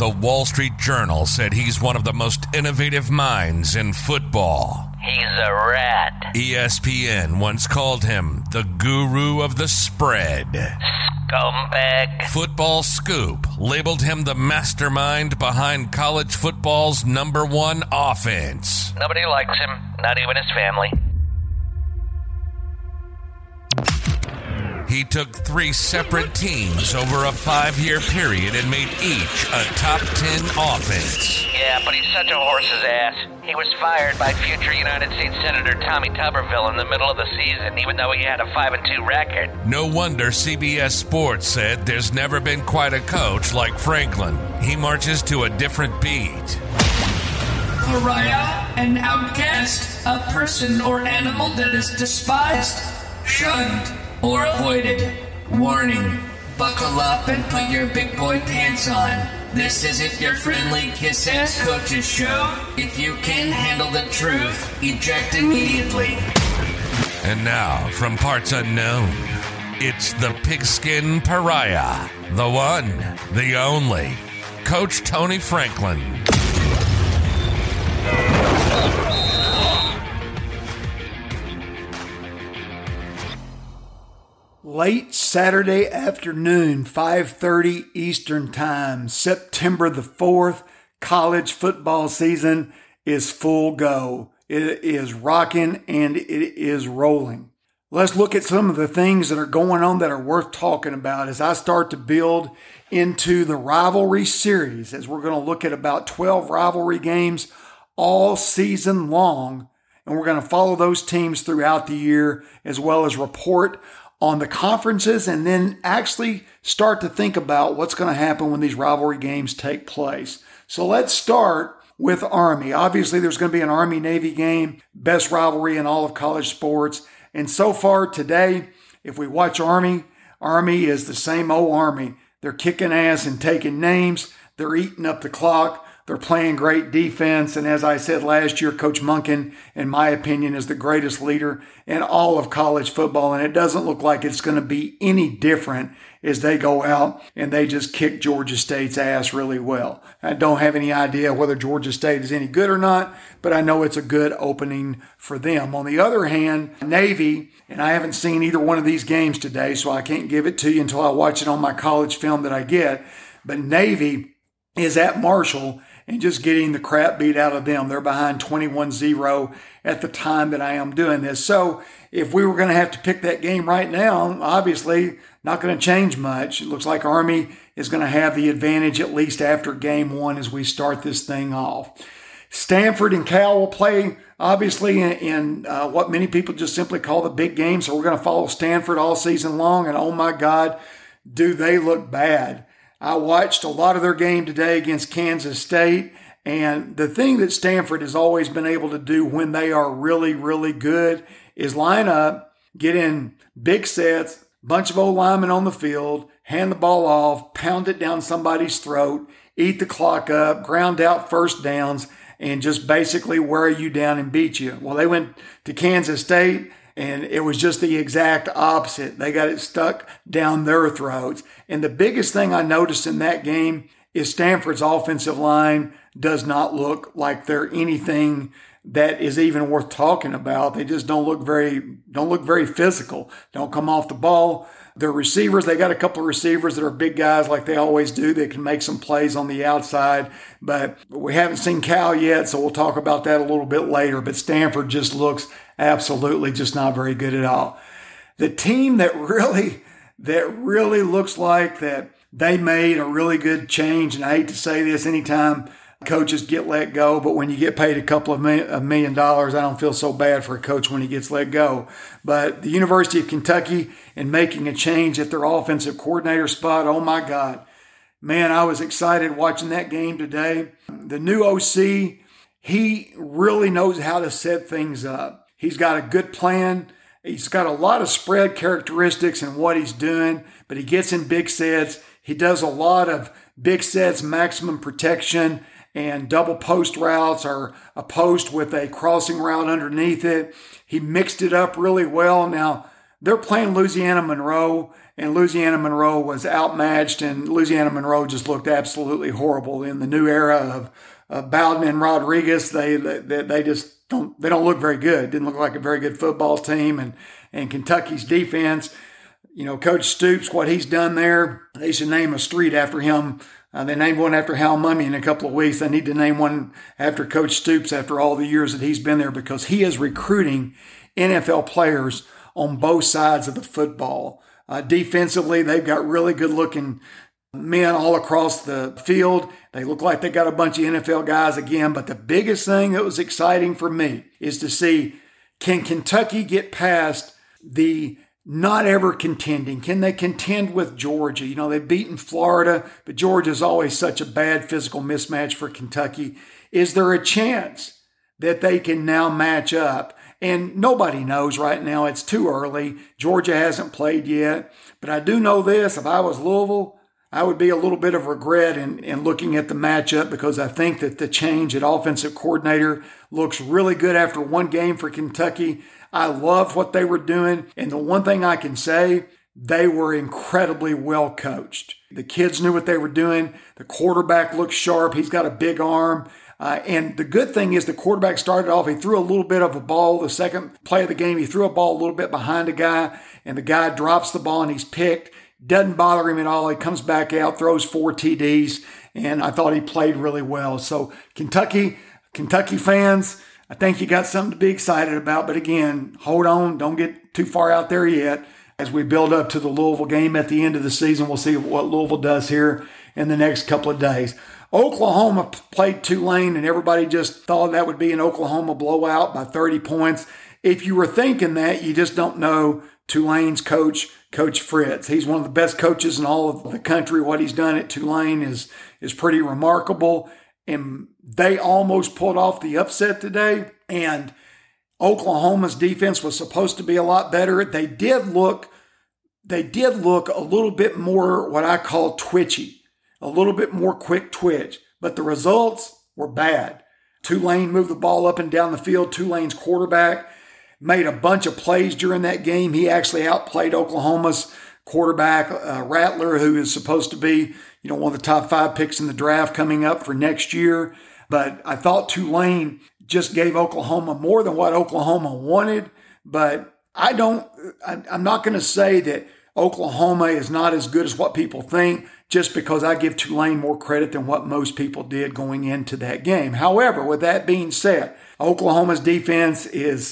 The Wall Street Journal said he's one of the most innovative minds in football. He's a rat. ESPN once called him the guru of the spread. Scumbag. Football Scoop labeled him the mastermind behind college football's #1 offense. Nobody likes him, not even his family. He took 3 separate teams over a 5-year period and made each a top 10 offense. Yeah, but he's such a horse's ass. He was fired by future United States Senator Tommy Tuberville in the middle of the season, even though he had a 5-2 record. No wonder CBS Sports said there's never been quite a coach like Franklin. He marches to a different beat. Pariah, an outcast, a person or animal that is despised, shunned, or avoided. Warning, buckle up and put your big boy pants on. This isn't your friendly kiss-ass coach's show. If you can't handle the truth, eject immediately. And now, from parts unknown, it's the pigskin pariah, the one, the only, Coach Tony Franklin. Late Saturday afternoon, 5:30 Eastern Time, September the 4th, college football season is full go. It is rocking and it is rolling. Let's look at some of the things that are going on that are worth talking about as I start to build into the rivalry series, as we're going to look at about 12 rivalry games all season long, and we're going to follow those teams throughout the year as well as report on the conferences and then actually start to think about what's going to happen when these rivalry games take place. So let's start with Army. Obviously, there's going to be an Army-Navy game, best rivalry in all of college sports. And so far today, if we watch Army, Army is the same old Army. They're kicking ass and taking names. They're eating up the clock. They're playing great defense. And as I said last year, Coach Monken, in my opinion, is the greatest leader in all of college football. And it doesn't look like it's going to be any different as they go out and they just kick Georgia State's ass really well. I don't have any idea whether Georgia State is any good or not, but I know it's a good opening for them. On the other hand, Navy, and I haven't seen either one of these games today, so I can't give it to you until I watch it on my college film that I get, but Navy is at Marshall and just getting the crap beat out of them. They're behind 21-0 at the time that I am doing this. So if we were going to have to pick that game right now, obviously not going to change much. It looks like Army is going to have the advantage at least after game 1 as we start this thing off. Stanford and Cal will play, obviously, in what many people just simply call the big game. So we're going to follow Stanford all season long. And oh my God, do they look bad. I watched a lot of their game today against Kansas State, and the thing that Stanford has always been able to do when they are really, really good is line up, get in big sets, bunch of old linemen on the field, hand the ball off, pound it down somebody's throat, eat the clock up, ground out first downs, and just basically wear you down and beat you. Well, they went to Kansas State, and it was just the exact opposite. They got it stuck down their throats. And the biggest thing I noticed in that game is Stanford's offensive line does not look like they're anything that is even worth talking about. They just don't look very physical. Don't come off the ball. Their receivers, they got a couple of receivers that are big guys like they always do. They can make some plays on the outside, but we haven't seen Cal yet, so we'll talk about that a little bit later. But Stanford just looks absolutely just not very good at all. The team that really looks like that they made a really good change, and I hate to say this anytime coaches get let go, but when you get paid a couple of $1 million, I don't feel so bad for a coach when he gets let go. But the University of Kentucky and making a change at their offensive coordinator spot, oh my God. Man, I was excited watching that game today. The new OC, he really knows how to set things up. He's got a good plan. He's got a lot of spread characteristics in what he's doing, but he gets in big sets. He does a lot of big sets, maximum protection, and double post routes or a post with a crossing route underneath it. He mixed it up really well. Now, they're playing Louisiana Monroe, and Louisiana Monroe was outmatched, and Louisiana Monroe just looked absolutely horrible. In the new era of Bowden and Rodriguez, they just don't look very good. Didn't look like a very good football team, and Kentucky's defense, Coach Stoops, what he's done there, they should name a street after him. They named one after Hal Mumme in a couple of weeks. They need to name one after Coach Stoops after all the years that he's been there, because he is recruiting NFL players on both sides of the football. Defensively, they've got really good-looking men all across the field. They look like they got a bunch of NFL guys again. But the biggest thing that was exciting for me is to see, can Kentucky get past the not ever contending? Can they contend with Georgia? They've beaten Florida, but Georgia's always such a bad physical mismatch for Kentucky. Is there a chance that they can now match up? And nobody knows right now. It's too early. Georgia hasn't played yet. But I do know this. If I was Louisville, I would be a little bit of regret in looking at the matchup, because I think that the change at offensive coordinator looks really good after one game for Kentucky. I loved what they were doing. And the one thing I can say, they were incredibly well coached. The kids knew what they were doing. The quarterback looks sharp. He's got a big arm. And the good thing is the quarterback started off, he threw a little bit of a ball. The second play of the game, he threw a ball a little bit behind a guy, and the guy drops the ball and he's picked. Doesn't bother him at all. He comes back out, throws 4 TDs, and I thought he played really well. So Kentucky fans, I think you got something to be excited about. But again, hold on. Don't get too far out there yet. As we build up to the Louisville game at the end of the season, we'll see what Louisville does here in the next couple of days. Oklahoma played Tulane, and everybody just thought that would be an Oklahoma blowout by 30 points. If you were thinking that, you just don't know Tulane's coach, Coach Fritz. He's one of the best coaches in all of the country. What he's done at Tulane is pretty remarkable, and they almost pulled off the upset today. And Oklahoma's defense was supposed to be a lot better. They did look a little bit more what I call twitchy. A little bit more quick twitch, but the results were bad. Tulane moved the ball up and down the field. Tulane's quarterback made a bunch of plays during that game. He actually outplayed Oklahoma's quarterback, Rattler, who is supposed to be, one of the top 5 picks in the draft coming up for next year. But I thought Tulane just gave Oklahoma more than what Oklahoma wanted. But I'm not going to say that Oklahoma is not as good as what people think, just because I give Tulane more credit than what most people did going into that game. However, with that being said, Oklahoma's defense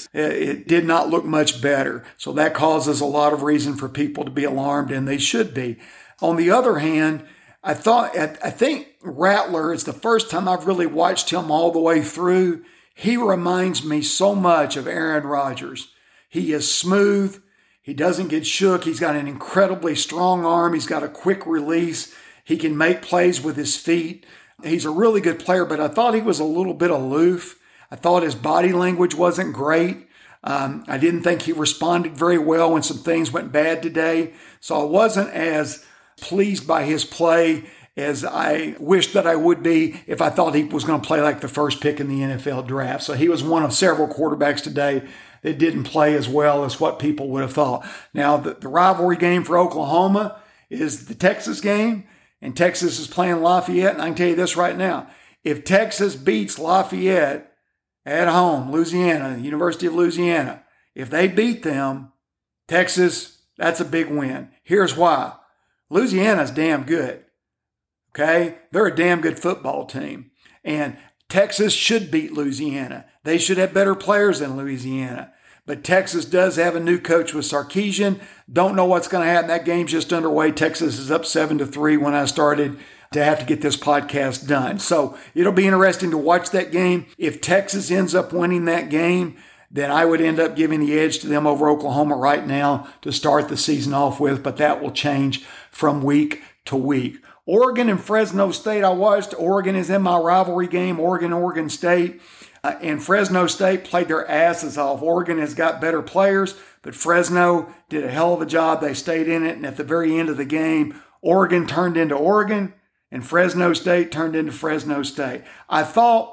it did not look much better. So that causes a lot of reason for people to be alarmed, and they should be. On the other hand, I think Rattler is the first time I've really watched him all the way through. He reminds me so much of Aaron Rodgers. He is smooth. He doesn't get shook. He's got an incredibly strong arm. He's got a quick release. He can make plays with his feet. He's a really good player, but I thought he was a little bit aloof. I thought his body language wasn't great. I didn't think he responded very well when some things went bad today. So I wasn't as pleased by his play as I wished that I would be if I thought he was going to play like the first pick in the NFL draft. So he was one of several quarterbacks today that didn't play as well as what people would have thought. Now, the rivalry game for Oklahoma is the Texas game, and Texas is playing Lafayette. And I can tell you this right now. If Texas beats Lafayette at home, Louisiana, University of Louisiana, if they beat them, Texas, that's a big win. Here's why. Louisiana's damn good. Okay? They're a damn good football team. And Texas should beat Louisiana. They should have better players than Louisiana. But Texas does have a new coach with Sarkisian. Don't know what's going to happen. That game's just underway. Texas is up 7-3 when I started to have to get this podcast done. So it'll be interesting to watch that game. If Texas ends up winning that game, then I would end up giving the edge to them over Oklahoma right now to start the season off with. But that will change from week to week. Oregon and Fresno State, I watched. Oregon is in my rivalry game, Oregon State. And Fresno State played their asses off. Oregon has got better players, but Fresno did a hell of a job. They stayed in it, and at the very end of the game, Oregon turned into Oregon, and Fresno State turned into Fresno State. I thought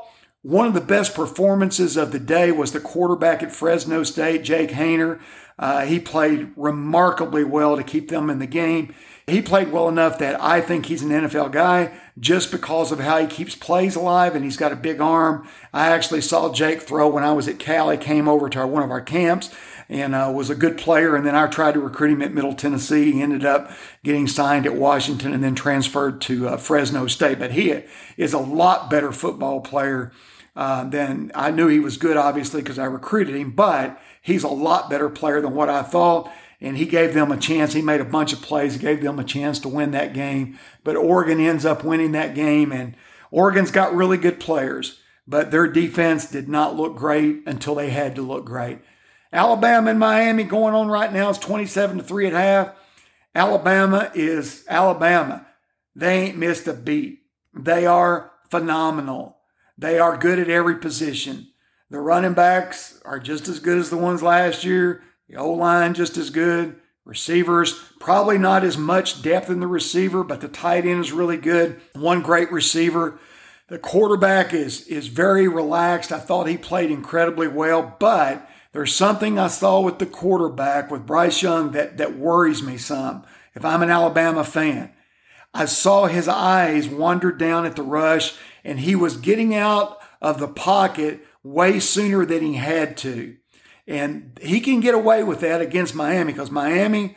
One of the best performances of the day was the quarterback at Fresno State, Jake Haener. He played remarkably well to keep them in the game. He played well enough that I think he's an NFL guy just because of how he keeps plays alive, and he's got a big arm. I actually saw Jake throw when I was at Cal. He came over to one of our camps and was a good player, and then I tried to recruit him at Middle Tennessee. He ended up getting signed at Washington and then transferred to Fresno State. But he is a lot better football player than I knew. He was good, obviously, because I recruited him, but he's a lot better player than what I thought. And he gave them a chance. He made a bunch of plays. He gave them a chance to win that game. But Oregon ends up winning that game. And Oregon's got really good players, but their defense did not look great until they had to look great. Alabama and Miami going on right now is 27-3 at half. Alabama is Alabama. They ain't missed a beat. They are phenomenal. They are good at every position. The running backs are just as good as the ones last year. The O-line just as good. Receivers, probably not as much depth in the receiver, but the tight end is really good. One great receiver. The quarterback is very relaxed. I thought he played incredibly well, but there's something I saw with the quarterback, with Bryce Young, that worries me some. If I'm an Alabama fan, I saw his eyes wander down at the rush, and he was getting out of the pocket way sooner than he had to. And he can get away with that against Miami because Miami's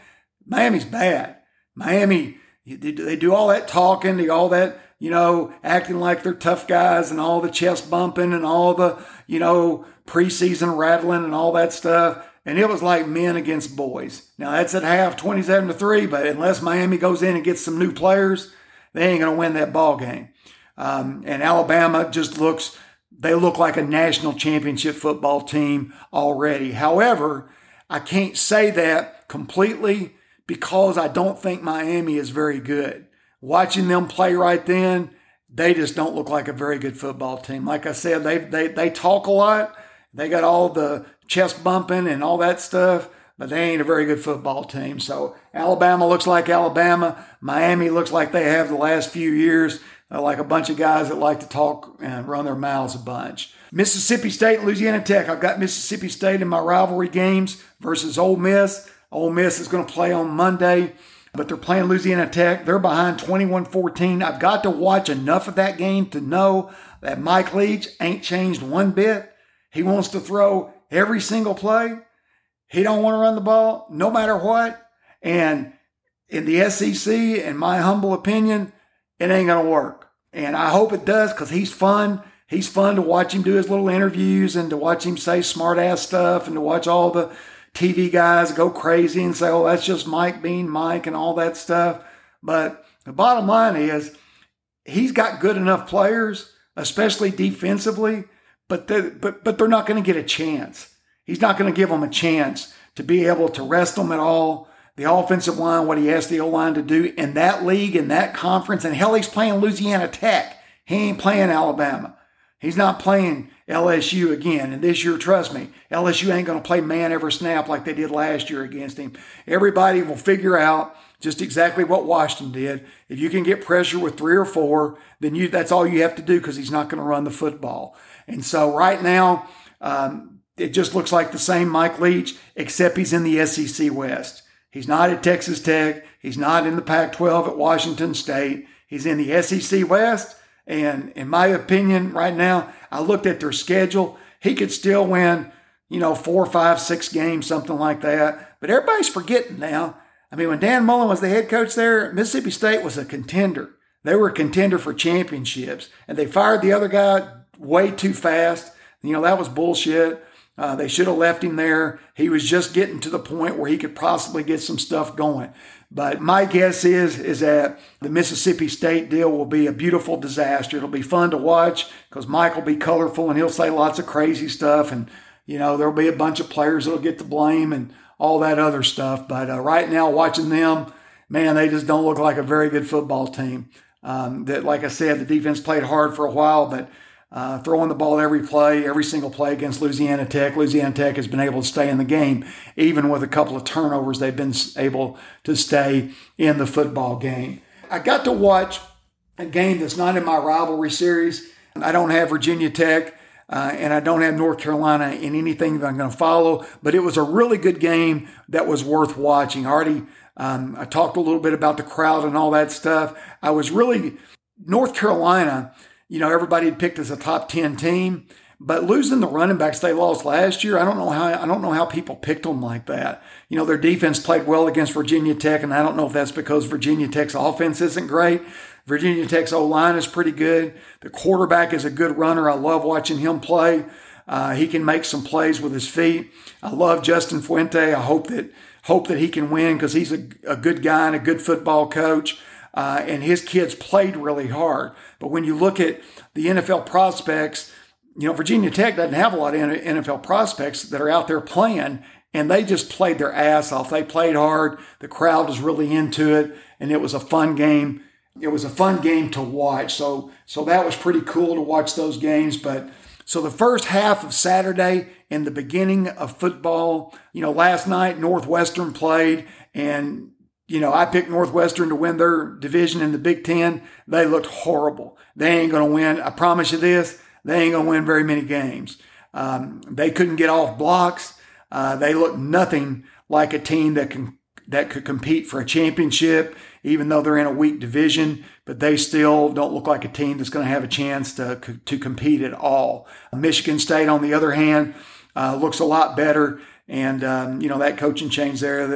bad. Miami, they do all that talking, do all that, acting like they're tough guys and all the chest bumping and all the, preseason rattling and all that stuff. And it was like men against boys. Now that's at half, 27-3, but unless Miami goes in and gets some new players, they ain't going to win that ball game. And Alabama just they look like a national championship football team already. However, I can't say that completely because I don't think Miami is very good. Watching them play right then, they just don't look like a very good football team. Like I said, they talk a lot. They got all the chest bumping and all that stuff, but they ain't a very good football team. So Alabama looks like Alabama. Miami looks like they have the last few years. Like a bunch of guys that like to talk and run their mouths a bunch. Mississippi State and Louisiana Tech. I've got Mississippi State in my rivalry games versus Ole Miss. Ole Miss is going to play on Monday, but they're playing Louisiana Tech. They're behind 21-14. I've got to watch enough of that game to know that Mike Leach ain't changed one bit. He wants to throw every single play. He don't want to run the ball no matter what. And in the SEC, in my humble opinion, it ain't going to work. And I hope it does because he's fun. He's fun to watch him do his little interviews and to watch him say smart ass stuff and to watch all the TV guys go crazy and say, oh, that's just Mike being Mike and all that stuff. But the bottom line is he's got good enough players, especially defensively, but they're not going to get a chance. He's not going to give them a chance to be able to rest them at all. The offensive line, what he asked the O-line to do in that league, in that conference, and hell, he's playing Louisiana Tech. He ain't playing Alabama. He's not playing LSU again. And this year, trust me, LSU ain't going to play man every snap like they did last year against him. Everybody will figure out just exactly what Washington did. If you can get pressure with 3 or 4, then that's all you have to do because he's not going to run the football. And so right now, it just looks like the same Mike Leach, except he's in the SEC West. He's not at Texas Tech. He's not in the Pac-12 at Washington State. He's in the SEC West. And in my opinion, right now, I looked at their schedule. He could still win, 4, 5, 6 games, something like that. But everybody's forgetting now. I mean, when Dan Mullen was the head coach there, Mississippi State was a contender. They were a contender for championships. And they fired the other guy way too fast. That was bullshit. They should have left him there. He was just getting to the point where he could possibly get some stuff going. But my guess is that the Mississippi State deal will be a beautiful disaster. It'll be fun to watch because Mike will be colorful and he'll say lots of crazy stuff. And, there'll be a bunch of players that'll get the blame and all that other stuff. But right now, watching them, man, they just don't look like a very good football team. That, like I said, the defense played hard for a while, but throwing the ball every single play against Louisiana Tech. Louisiana Tech has been able to stay in the game. Even with a couple of turnovers, they've been able to stay in the football game. I got to watch a game that's not in my rivalry series. I don't have Virginia Tech. And I don't have North Carolina in anything that I'm going to follow, but it was a really good game that was worth watching. I talked a little bit about the crowd and all that stuff. I was really, North Carolina, everybody had picked as a top 10 team, but losing the running backs they lost last year, I don't know how people picked them like that. Their defense played well against Virginia Tech, and I don't know if that's because Virginia Tech's offense isn't great. Virginia Tech's O-line is pretty good. The quarterback is a good runner. I love watching him play. He can make some plays with his feet. I love Justin Fuente. I hope that he can win because he's a good guy and a good football coach. And his kids played really hard. But when you look at the NFL prospects, Virginia Tech doesn't have a lot of NFL prospects that are out there playing, and they just played their ass off. They played hard. The crowd was really into it, and it was a fun game. It was a fun game to watch. So that was pretty cool to watch those games. But so the first half of Saturday and the beginning of football, last night Northwestern played, and I picked Northwestern to win their division in the Big Ten. They looked horrible. They ain't going to win. I promise you this. They ain't going to win very many games. They couldn't get off blocks. They looked nothing like a team that could compete for a championship, even though they're in a weak division, but they still don't look like a team that's going to have a chance to compete at all. Michigan State, on the other hand, looks a lot better. And, that coaching change there,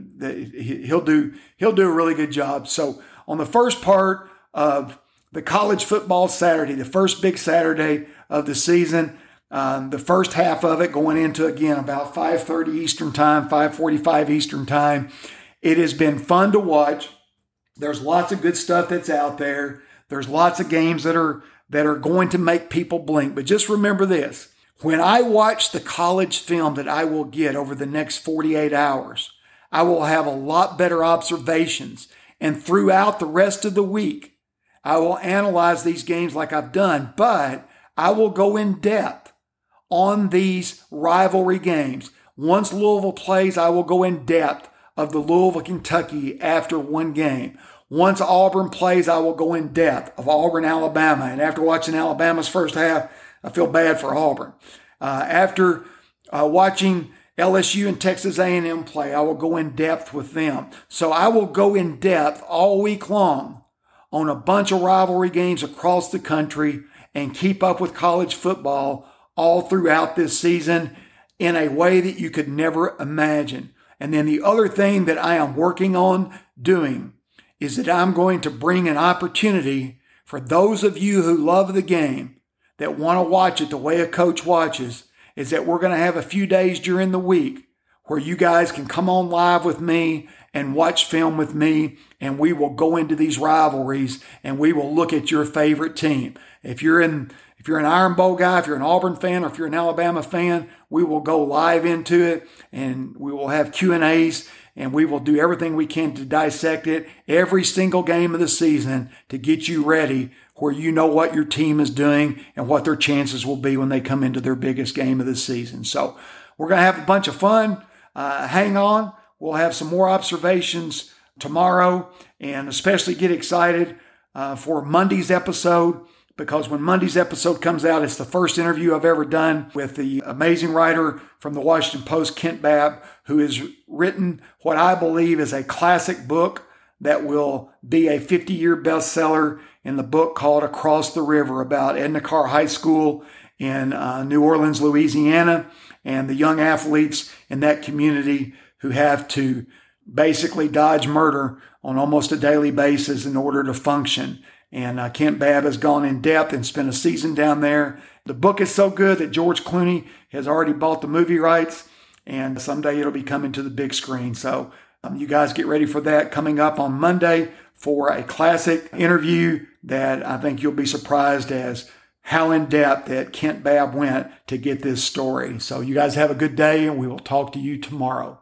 he'll do a really good job. So on the first part of the college football Saturday, the first big Saturday of the season, the first half of it going into, again, about 5:30 Eastern time, 5:45 Eastern time. It has been fun to watch. There's lots of good stuff that's out there. There's lots of games that are going to make people blink. But just remember this. When I watch the college film that I will get over the next 48 hours, I will have a lot better observations. And throughout the rest of the week, I will analyze these games like I've done, but I will go in depth on these rivalry games. Once Louisville plays, I will go in depth of the Louisville, Kentucky after one game. Once Auburn plays, I will go in depth of Auburn, Alabama. And after watching Alabama's first half, I feel bad for Auburn. After watching LSU and Texas A&M play, I will go in depth with them. So I will go in depth all week long on a bunch of rivalry games across the country and keep up with college football all throughout this season in a way that you could never imagine. And then the other thing that I am working on doing is that I'm going to bring an opportunity for those of you who love the game, that want to watch it the way a coach watches, is that we're going to have a few days during the week where you guys can come on live with me and watch film with me, and we will go into these rivalries and we will look at your favorite team. If you're an Iron Bowl guy, if you're an Auburn fan, or if you're an Alabama fan, we will go live into it, and we will have Q&As, and we will do everything we can to dissect it every single game of the season to get you ready where you know what your team is doing and what their chances will be when they come into their biggest game of the season. So we're going to have a bunch of fun. Hang on. We'll have some more observations tomorrow, and especially get excited for Monday's episode, because when Monday's episode comes out, it's the first interview I've ever done with the amazing writer from the Washington Post, Kent Babb, who has written what I believe is a classic book that will be a 50-year bestseller, in the book called Across the River, about Edna Karr High School in New Orleans, Louisiana, and the young athletes in that community who have to basically dodge murder on almost a daily basis in order to function. And Kent Babb has gone in depth and spent a season down there. The book is so good that George Clooney has already bought the movie rights, and someday it'll be coming to the big screen. So you guys get ready for that coming up on Monday for a classic interview that I think you'll be surprised as how in depth that Kent Babb went to get this story. So you guys have a good day, and we will talk to you tomorrow.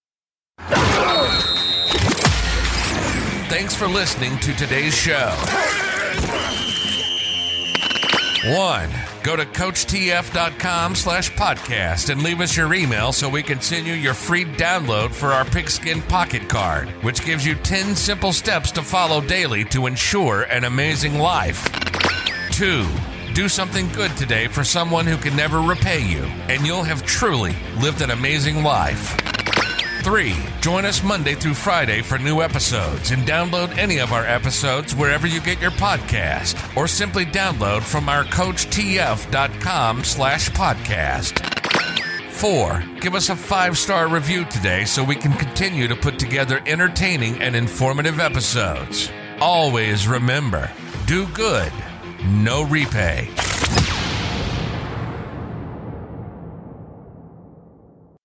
Thanks for listening to today's show. 1. Go to CoachTF.com/podcast and leave us your email so we can send you your free download for our Pigskin Pocket Card, which gives you 10 simple steps to follow daily to ensure an amazing life. 2. Do something good today for someone who can never repay you, and you'll have truly lived an amazing life. 3. Join us Monday through Friday for new episodes and download any of our episodes wherever you get your podcast, or simply download from our CoachTF.com/podcast. 4. Give us a 5-star review today so we can continue to put together entertaining and informative episodes. Always remember, do good, no repay.